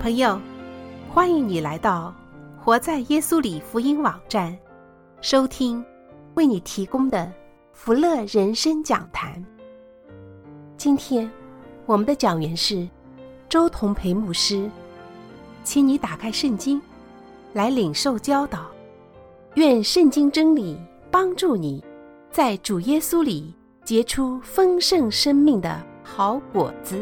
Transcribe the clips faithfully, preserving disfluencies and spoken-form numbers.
朋友，欢迎你来到活在耶稣里福音网站，收听为你提供的福乐人生讲坛。今天我们的讲员是周同培牧师，请你打开圣经来领受教导，愿圣经真理帮助你在主耶稣里结出丰盛生命的好果子。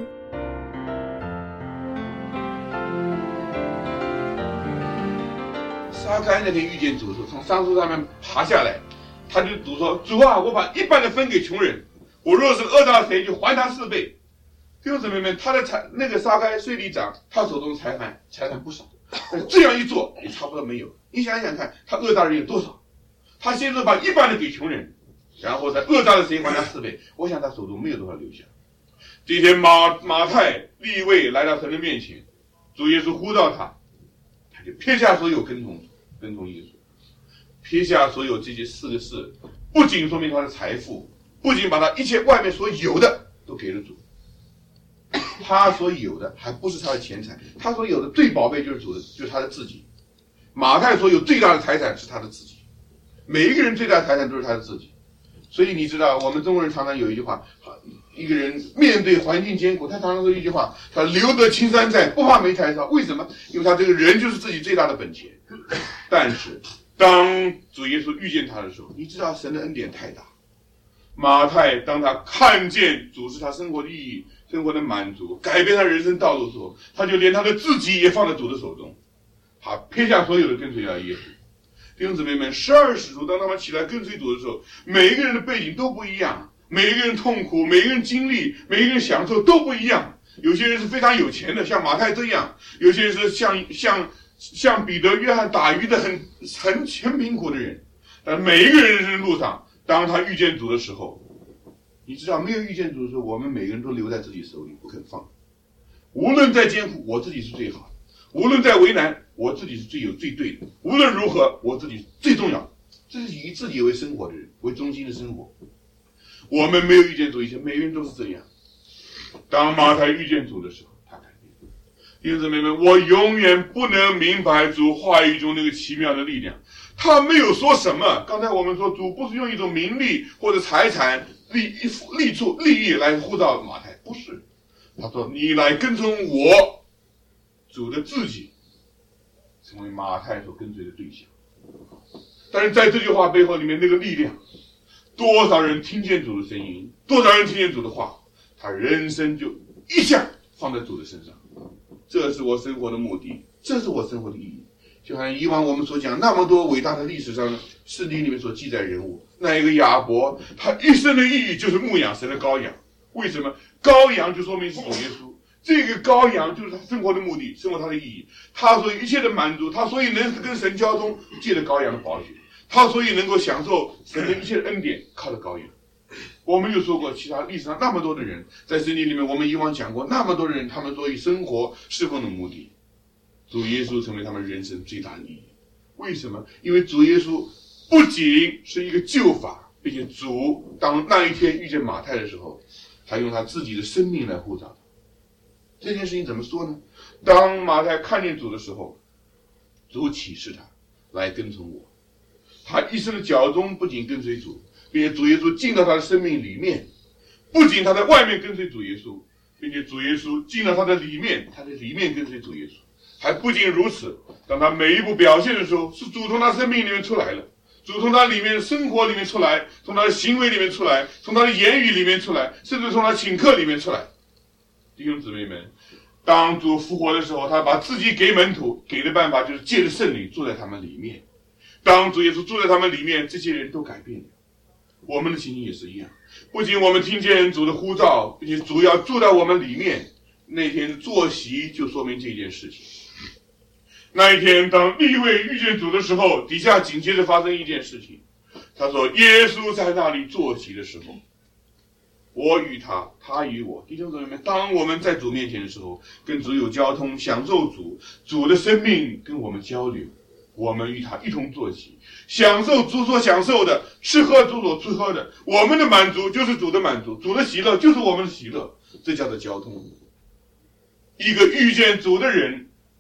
撒该那天遇见主的时候，从桑树上面爬下来，他就主说：“主啊，我把一半的分给穷人，我若是讹诈谁，就还他四倍。”弟兄姊妹们，他的财那个撒该税吏长，他手中的财产财产不少，但是这样一做也差不多没有。你想想看，他讹诈人有多少？他先是把一半的给穷人，然后再讹诈了谁还他四倍。我想他手中没有多少留下。这天马马太利未来到神的面前，主耶稣呼召他，他就撇下所有跟从跟从耶稣，撇下所有这些四个事，不仅说明他的财富，不仅把他一切外面所有的都给了主，他所有的还不是他的钱财，他所有的最宝贝就是主的，就是他的自己。马太所有最大的财产是他的自己，每一个人最大的财产都是他的自己。所以你知道，我们中国人常常有一句话，一个人面对环境艰苦，他常常说一句话，他留得青山在，不怕没柴烧。为什么？因为他这个人就是自己最大的本钱。但是当主耶稣遇见他的时候，你知道神的恩典太大。马太当他看见主是他生活的意义，生活的满足，改变他人生道路的时候，他就连他的自己也放在主的手中，他撇下所有的跟随了耶稣。弟兄姊妹们，十二使徒当他们起来跟随主的时候，每一个人的背景都不一样，每一个人痛苦，每一个人经历，每一个人享受都不一样。有些人是非常有钱的，像马太这样；有些人是像像像彼得、约翰打鱼的很很很贫苦的人。但每一个人人生路上，当他遇见主的时候，你知道，没有遇见主的时候，我们每个人都留在自己手里不肯放。无论再艰苦，我自己是最好的；无论再为难，我自己是最有最对的；无论如何，我自己最重要。这是以自己为生活的人，为中心的生活。我们没有遇见主以前，每个人都是这样。当马太遇见主的时候，他改变了。弟兄姊妹们，我永远不能明白主话语中那个奇妙的力量。他没有说什么。刚才我们说，主不是用一种名利或者财产、利利处、利益来呼召马太，不是。他说：“你来跟从我。”主的自己成为马太所跟随的对象。但是在这句话背后里面那个力量，多少人听见主的声音，多少人听见主的话，他人生就一下放在主的身上。这是我生活的目的，这是我生活的意义。就好像以往我们所讲那么多伟大的历史上圣经里面所记载人物，那一个亚伯，他一生的意义就是牧养神的羔羊。为什么？羔羊就说明是主耶稣，这个羔羊就是他生活的目的，生活他的意义。他所以一切的满足，他所以能跟神交通，借着羔羊的宝血；他所以能够享受神的一切的恩典，靠着羔羊。我们有说过，其他历史上那么多的人，在圣经里面我们以往讲过，那么多的人，他们所以生活侍奉的目的，主耶稣成为他们人生最大的意义。为什么？因为主耶稣不仅是一个救法，并且主当那一天遇见马太的时候，他用他自己的生命来呼召他。这件事情怎么说呢？当马太看见主的时候，主启示他来跟从我。他一生的脚中不仅跟随主，并且主耶稣进到他的生命里面。不仅他在外面跟随主耶稣，并且主耶稣进到他的里面，他在里面跟随主耶稣。还不仅如此，当他每一步表现的时候，是主从他生命里面出来了，主从他里面生活里面出来，从他的行为里面出来，从他的言语里面出来，甚至从他请客里面出来。弟兄姊妹们，当主复活的时候，他把自己给门徒，给的办法就是借着圣灵住在他们里面。当主耶稣住在他们里面，这些人都改变了。我们的情形也是一样，不仅我们听见主的呼召，并且主要住在我们里面，那天的坐席就说明这件事情。那一天当利未遇见主的时候，底下紧接着发生一件事情。他说耶稣在那里坐席的时候，我与他，他与我。弟兄姊妹们，当我们在主面前的时候，跟主有交通，享受主主的生命跟我们交流，我们与他一同坐席，享受主所享受的，吃喝主所吃喝的。我们的满足就是主的满足，主的喜乐就是我们的喜乐，这叫做交通。一个遇见主的人，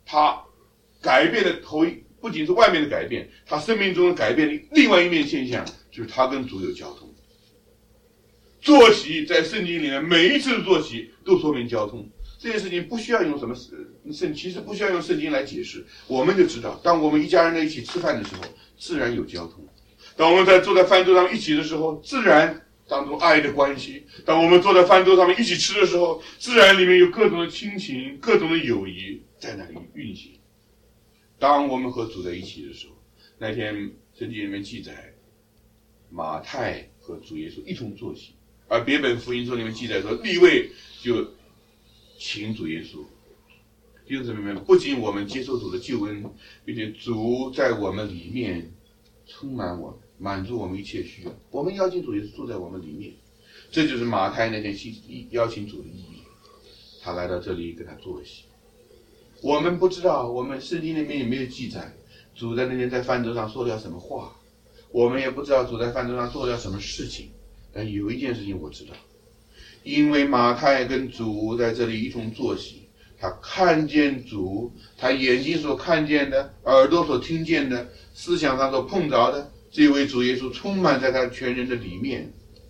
他改变的头一不仅是外面的改变，他生命中的改变的另外一面现象，就是他跟主有交通。坐席在圣经里面每一次的坐席都说明交通，这件事情不需要用什么圣，其实不需要用圣经来解释，我们就知道，当我们一家人在一起吃饭的时候，自然有交通；当我们在坐在饭桌上一起的时候，自然当中爱的关系；当我们坐在饭桌上面一起吃的时候，自然里面有各种的亲情、各种的友谊在那里运行。当我们和主在一起的时候，那天圣经里面记载，马太和主耶稣一同坐席，而别本福音书里面记载说，利未就请主耶稣。弟兄姊妹们，不仅我们接受主的救恩，并且主在我们里面充满我们，满足我们一切需要，我们邀请主耶稣住在我们里面，这就是马太那天邀请主的意义。他来到这里跟他坐席，我们不知道，我们圣经里面也没有记载主在那天在饭桌上说了什么话，我们也不知道主在饭桌上做了什么事情。但有一件事情我知道，因为马太跟主在这里一同坐席，他看见主，他眼睛所看见的，耳朵所听见的，思想上所碰着的，这位主耶稣充满在他全人的里面。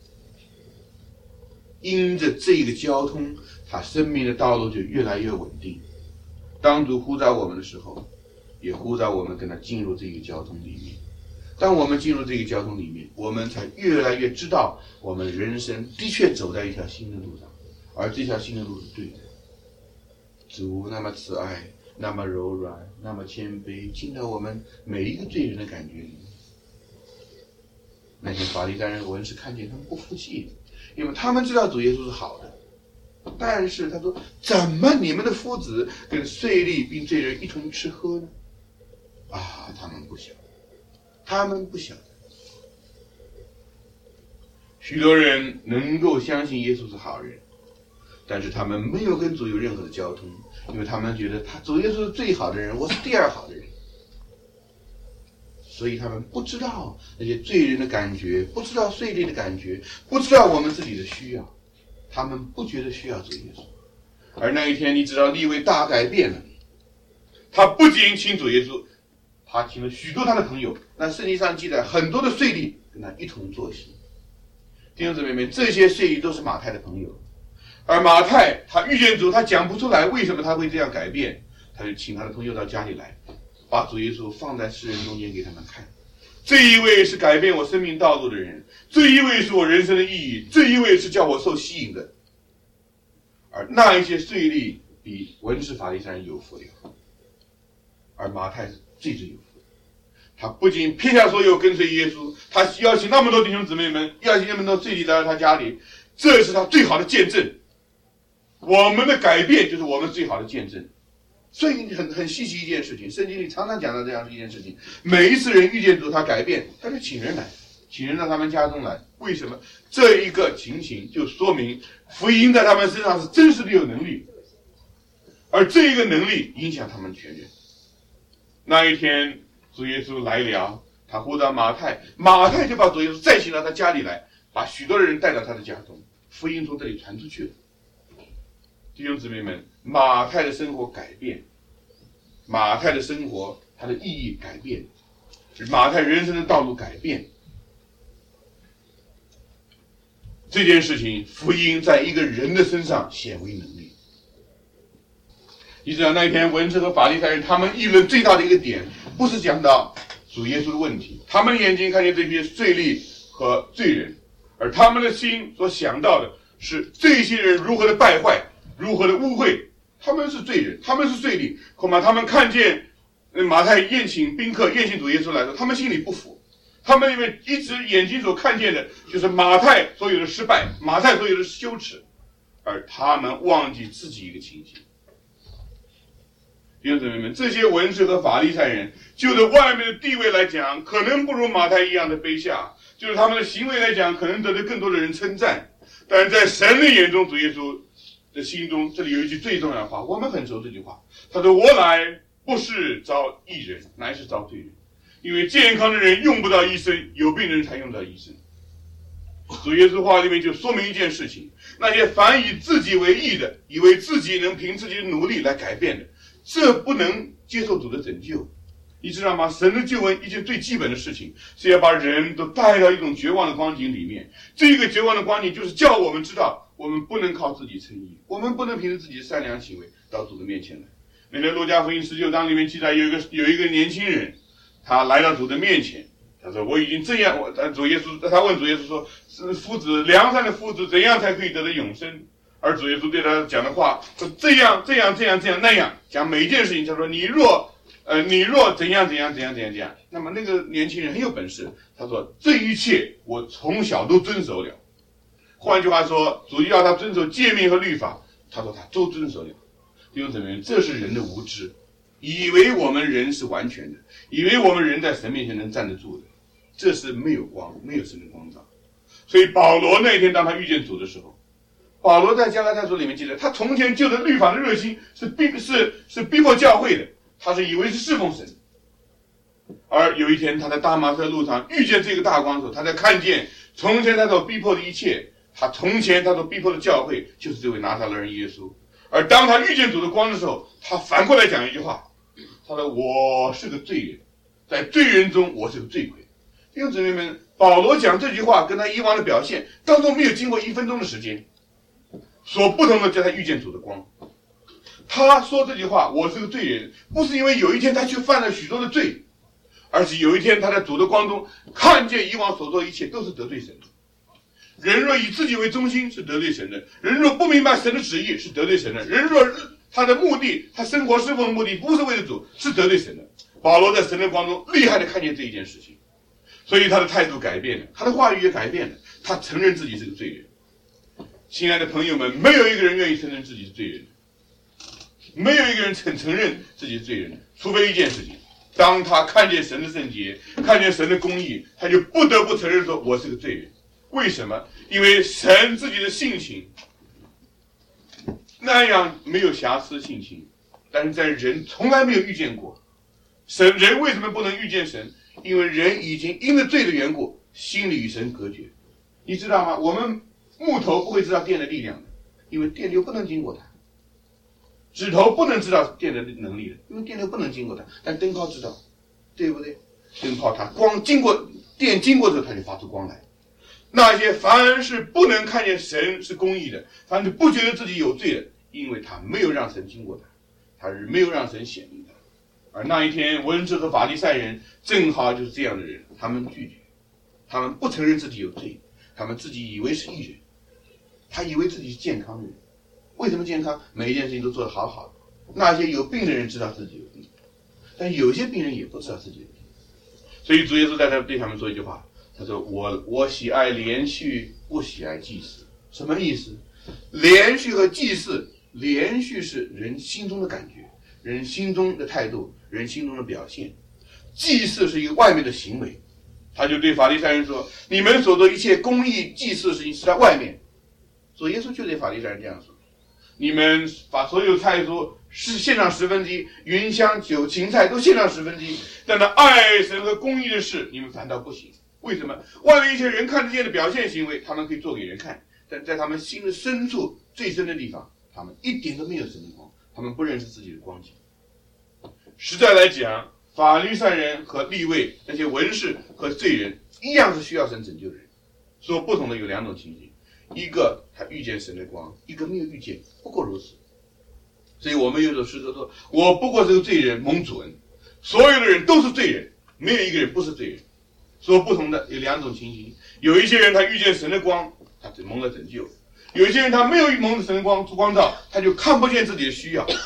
因着这个交通，他生命的道路就越来越稳定。当主呼召我们的时候，也呼召我们跟他进入这个交通里面。当我们进入这个交通里面，我们才越来越知道我们人生的确走在一条新的路上，而这条新的路是对的。主那么慈爱，那么柔软，那么谦卑，进到我们每一个罪人的感觉里面。那些法利赛人文士看见，他们不服气，因为他们知道主耶稣是好的，但是他说，怎么你们的夫子跟税吏并罪人一同吃喝呢？啊，他们不晓得，他们不晓得。许多人能够相信耶稣是好人，但是他们没有跟主有任何的交通，因为他们觉得他主耶稣是最好的人，我是第二好的人，所以他们不知道那些罪人的感觉，不知道税吏的感觉，不知道我们自己的需要，他们不觉得需要主耶稣。而那一天，你知道利未大改变了，他不仅请主耶稣，他请了许多他的朋友。那圣经上记载，很多的税吏跟他一同坐席。弟兄姊妹们，这些税吏都是马太的朋友，而马太他遇见主，他讲不出来为什么他会这样改变，他就请他的朋友到家里来，把主耶稣放在世人中间给他们看。这一位是改变我生命道路的人，这一位是我人生的意义，这一位是叫我受吸引的。而那一些税吏比文士法利赛人有福了，而马太是最最有福的。他不仅撇下所有跟随耶稣，他邀请那么多弟兄姊妹们，邀请那么多税吏来到他家里，这是他最好的见证。我们的改变就是我们最好的见证。所以很很稀奇一件事情，圣经里常常讲到这样的一件事情，每一次人遇见主他改变，他就请人来，请人到他们家中来。为什么？这一个情形就说明福音在他们身上是真实的有能力，而这一个能力影响他们全人。那一天主耶稣来了，他呼召马太，马太就把主耶稣再请到他家里来，把许多的人带到他的家中，福音从这里传出去了。弟兄姊妹们，马太的生活改变，马太的生活他的意义改变，马太人生的道路改变。这件事情，福音在一个人的身上显为能力。你知道那一天文士和法利赛人他们议论最大的一个点，不是讲到主耶稣的问题，他们的眼睛看见这些税吏和罪人，而他们的心所想到的是这些人如何的败坏，如何的污秽。他们是罪人，他们是税吏，恐怕他们看见马太宴请宾客，宴请主耶稣来说，他们心里不服。他们因为一直眼睛所看见的就是马太所有的失败，马太所有的羞耻，而他们忘记自己一个情形。弟兄姊妹们，这些文士和法利赛人就着外面的地位来讲，可能不如马太一样的卑下，就是他们的行为来讲，可能得到更多的人称赞，但在神的眼中，主耶稣的心中，这里有一句最重要的话，我们很熟这句话，他说，我来不是招义人，乃是招罪人。因为健康的人用不到医生，有病的人才用到医生。主耶稣话里面就说明一件事情，那些凡以自己为义的，以为自己能凭自己的努力来改变的， 这不能接受主的拯救。你知道吗？神的救恩一件最基本的事情是要把人都带到一种绝望的光景里面。这个绝望的光景就是叫我们知道，我们不能靠自己称义，我们不能凭着自己的善良行为到主的面前来。那天路加福音十九章里面记载，有一个有一个年轻人，他来到主的面前，他说：“我已经这样。”我主耶稣，他问主耶稣说：“夫子，良善的夫子怎样才可以得到永生？”而主耶稣对他讲的话说：“这样这样这样这样那样，讲每一件事情。”他说：“你若呃你若怎样怎样怎样怎样怎样。”那么那个年轻人很有本事，他说：“这一切我从小都遵守了。”换句话说，主要他遵守诫命和律法，他说他都遵守了。弟兄姊妹，这是人的无知，以为我们人是完全的，以为我们人在神面前能站得住的，这是没有光，没有神的光照。所以保罗那天当他遇见主的时候，保罗在加拉太书里面记得，他从前就着律法的热心是逼是是逼迫教会的，他是以为是侍奉神。而有一天他在大马色路上遇见这个大光的时候，他才看见从前他所逼迫的一切，他从前他所逼迫的教会就是这位拿撒勒人耶稣。而当他遇见主的光的时候，他反过来讲一句话，他说：“我是个罪人，在罪人中我是个罪魁。”弟兄姊妹们，保罗讲这句话跟他以往的表现当中没有经过一分钟的时间，所不同的叫他遇见主的光。他说这句话，我是个罪人，不是因为有一天他去犯了许多的罪，而是有一天他在主的光中看见以往所做的一切都是得罪神的。人若以自己为中心是得罪神的，人若不明白神的旨意是得罪神的，人若他的目的，他生活侍奉的目的不是为了主，是得罪神的。保罗在神的光中厉害的看见这一件事情，所以他的态度改变了，他的话语也改变了，他承认自己是个罪人。亲爱的朋友们，没有一个人愿意承认自己是罪人，没有一个人肯承认自己是罪人，除非一件事情，当他看见神的圣洁，看见神的公义，他就不得不承认说我是个罪人。为什么？因为神自己的性情那样没有瑕疵性情，但是在人从来没有遇见过。神人为什么不能遇见神？因为人已经因为罪的缘故，心里与神隔绝。你知道吗？我们木头不会知道电的力量的，因为电流不能经过它。指头不能知道电的能力的，因为电流不能经过它。但灯泡知道，对不对？灯泡它光经过电经过之后，它就发出光来。那些凡是不能看见神是公义的，凡是不觉得自己有罪的，因为他没有让神经过他，他是没有让神显明的。而那一天文士和法利赛人正好就是这样的人，他们拒绝，他们不承认自己有罪，他们自己以为是义人，他以为自己是健康的人。为什么健康？每一件事情都做得好好的。那些有病的人知道自己有病，但有些病人也不知道自己有病。所以主耶稣在这对他们说一句话，他说：“我我喜爱连续，不喜爱祭祀。”什么意思？连续和祭祀，连续是人心中的感觉，人心中的态度，人心中的表现。祭祀是一个外面的行为。他就对法利赛人说：“你们所做一切公义祭祀的事情是在外面。”主耶稣就对法利赛人这样说：“你们把所有菜蔬是献上十分之一，云香酒芹菜都献上十分之一，但那爱神和公义的事，你们反倒不行。”为什么？外面一些人看得见的表现行为，他们可以做给人看，但在他们心的深处最深的地方，他们一点都没有神的光，他们不认识自己的光景。实在来讲，法利赛人和利未那些文士和罪人一样是需要神拯救的人，所不同的有两种情形，一个他遇见神的光，一个没有遇见，不过如此。所以我们有首诗说：“我不过是个罪人，蒙主恩。”所有的人都是罪人，没有一个人不是罪人。所不同的有两种情形，有一些人他遇见神的光，他只蒙了拯救；有一些人他没有蒙神的光光照，他就看不见自己的需要。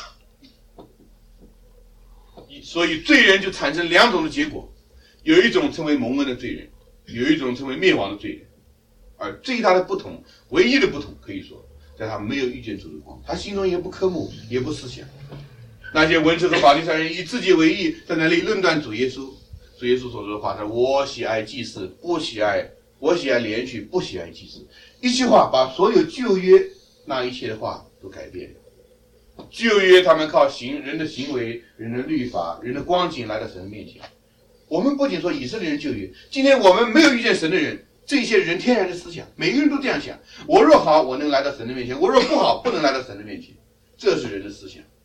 所以罪人就产生两种的结果，有一种成为蒙恩的罪人，有一种成为灭亡的罪人。而最大的不同，唯一的不同，可以说在他没有遇见主的光，他心中也不科目，也不思想。那些文士和法利赛人以自己为义，在那里论断主耶稣。主耶稣所说的话是：“我喜爱祭祀，不喜爱我喜爱连续，不喜爱祭祀。”一句话把所有旧约那一切的话都改变了。旧约他们靠行人的行为、人的律法、人的光景来到神的面前。我们不仅说以色列人旧约，今天我们没有遇见神的人，这些人天然的思想，每个人都这样想：我若好，我能来到神的面前；我若不好，不能来到神的面前。这是人的思想。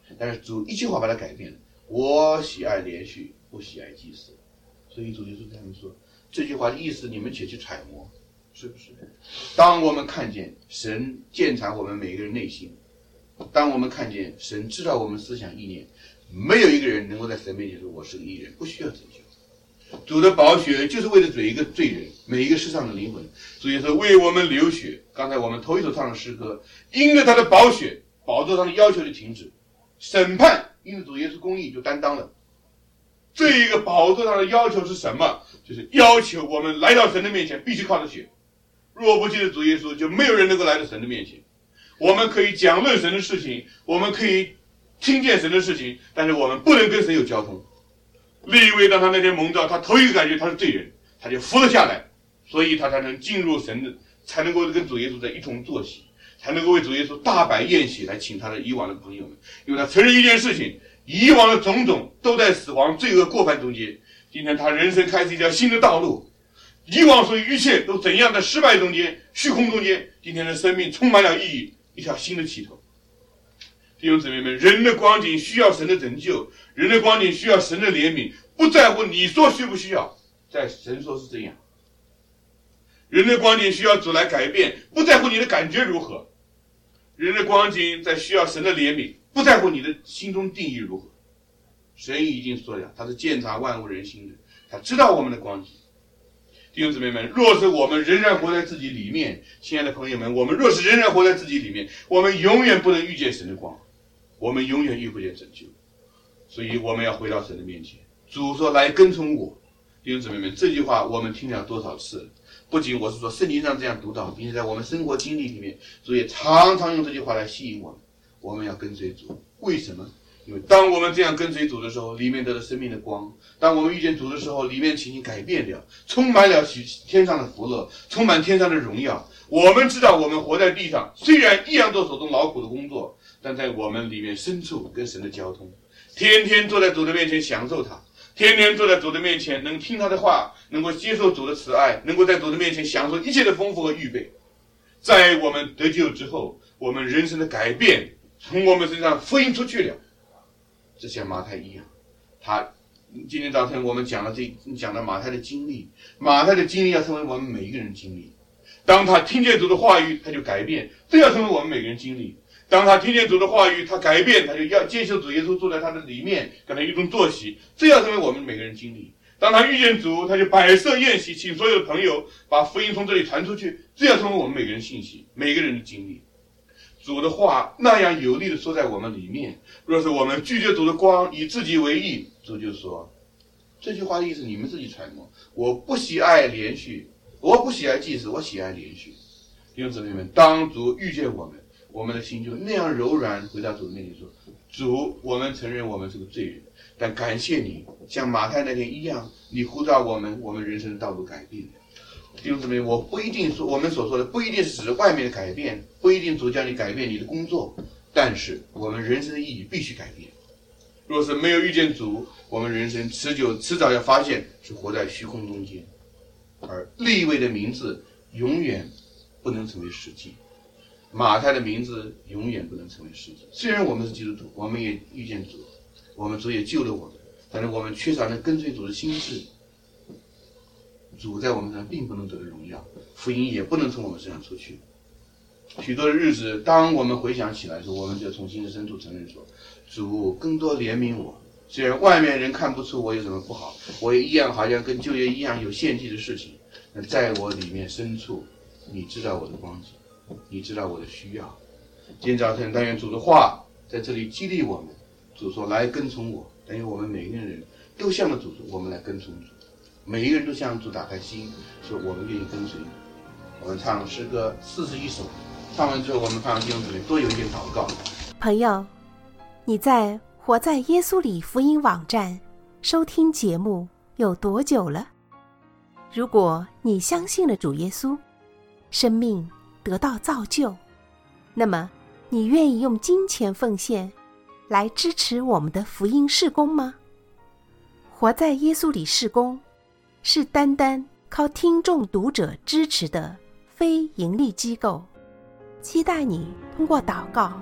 但是主一句话把它改变了，我喜爱连续，不喜爱祭祀。所以主耶稣对他们说，这句话的意思你们且去揣摩，是不是？当我们看见神鉴察我们每个人内心，当我们看见神知道我们思想意念，没有一个人能够在神面前说我是个义人，不需要拯救。主的宝血就是为了追一个罪人，每一个世上的灵魂，主耶稣为我们流血。刚才我们头一首唱的诗歌，因着他的宝血，宝座上的要求就停止，审判因着主耶稣公义就担当了。这一个宝座上的要求是什么？就是要求我们来到神的面前必须靠着血，若不记得主耶稣，就没有人能够来到神的面前。我们可以讲论神的事情，我们可以听见神的事情，但是我们不能跟神有交通。利未当他那天蒙召，他头一个感觉他是罪人，他就服了下来，所以他才能进入神的，才能够跟主耶稣在一同坐席，才能够为主耶稣大摆宴席来请他的以往的朋友们。因为他承认一件事情，以往的种种都在死亡罪恶过犯中间，今天他人生开始一条新的道路，以往所有一切都怎样的失败中间虚空中间，今天的生命充满了意义，一条新的起头。弟兄姊妹们，人的光景需要神的拯救，人的光景需要神的怜悯，不在乎你说需不需要，在神说是这样。人的光景需要主来改变，不在乎你的感觉如何。人的光景在需要神的怜悯，不在乎你的心中定义如何。神已经说了，他是鉴察万物人心的，他知道我们的光景。弟兄姊妹们，若是我们仍然活在自己里面，亲爱的朋友们，我们若是仍然活在自己里面，我们永远不能遇见神的光，我们永远遇不见拯救。所以我们要回到神的面前。主说来跟从我。弟兄姊妹们，这句话我们听了多少次了？不仅我是说圣经上这样读到，并且在我们生活经历里面，主也常常用这句话来吸引我们。我们要跟随主，为什么？因为当我们这样跟随主的时候，里面得了生命的光；当我们遇见主的时候，里面情形改变了，充满了天上的福乐，充满天上的荣耀。我们知道我们活在地上，虽然一样做手中劳苦的工作，但在我们里面深处跟神的交通，天天坐在主的面前享受他，天天坐在主的面前能听他的话，能够接受主的慈爱，能够在主的面前享受一切的丰富和预备。在我们得救之后，我们人生的改变从我们身上复印出去了。这像马太一样，他今天早晨我们讲了这讲了马太的经历，马太的经历要成为我们每一个人经历。当他听见主的话语，他就改变，这要成为我们每个人经历。当他听见主的话语，他改变，他就要接受主耶稣坐在他的里面，跟他一同坐席，这要成为我们每个人经历。当他遇见主，他就摆设宴席，请所有的朋友把福音从这里传出去，这要成为我们每个人信息，每个人的经历。主的话那样有力的说在我们里面，若是我们拒绝主的光，以自己为义，主就说，这句话的意思你们自己揣摩，我不喜爱连续，我不喜爱祭祀，我喜爱连续。弟兄姊妹们，当主遇见我们，我们的心就那样柔软，回到主的面前说，主，我们承认我们是个罪人，但感谢你，像马太那天一样，你呼召我们，我们人生的道路改变了。弟兄姊妹，我不一定说我们所说的不一定是指外面的改变，不一定主叫你改变你的工作，但是我们人生的意义必须改变。若是没有遇见主，我们人生持久迟早要发现是活在虚空中间，而利未的名字永远不能成为实际，马太的名字永远不能成为实际。虽然我们是基督徒，我们也遇见主，我们主也救了我们，但是我们缺少那跟随主的心智，主在我们身上并不能得到荣耀，福音也不能从我们身上出去。许多的日子，当我们回想起来的时候，我们就从心的深处承认说，主更多怜悯我，虽然外面人看不出我有什么不好，我也一样好像跟旧约一样有献祭的事情，但在我里面深处，你知道我的光景，你知道我的需要。今天早晨但愿主的话在这里激励我们，主说来跟从我，但愿我们每个人都向着主说，我们来跟从主，每一个人都向主打开心，说我们愿意跟随你。我们唱诗歌四十一首，唱完之后我们放弟兄姊妹多有一点祷告。 朋友，你在活在耶稣里福音网站收听节目有多久了？如果你相信了主耶稣，生命得到造就，那么你愿意用金钱奉献来支持我们的福音事工吗？活在耶稣里事工是单单靠听众读者支持的非盈利机构，期待你通过祷告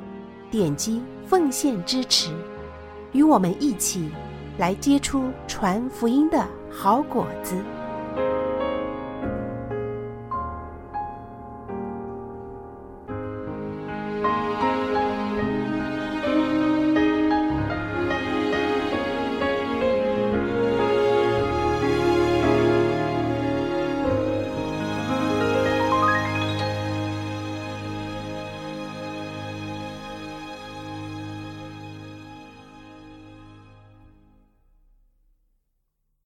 点击奉献支持，与我们一起来结出传福音的好果子。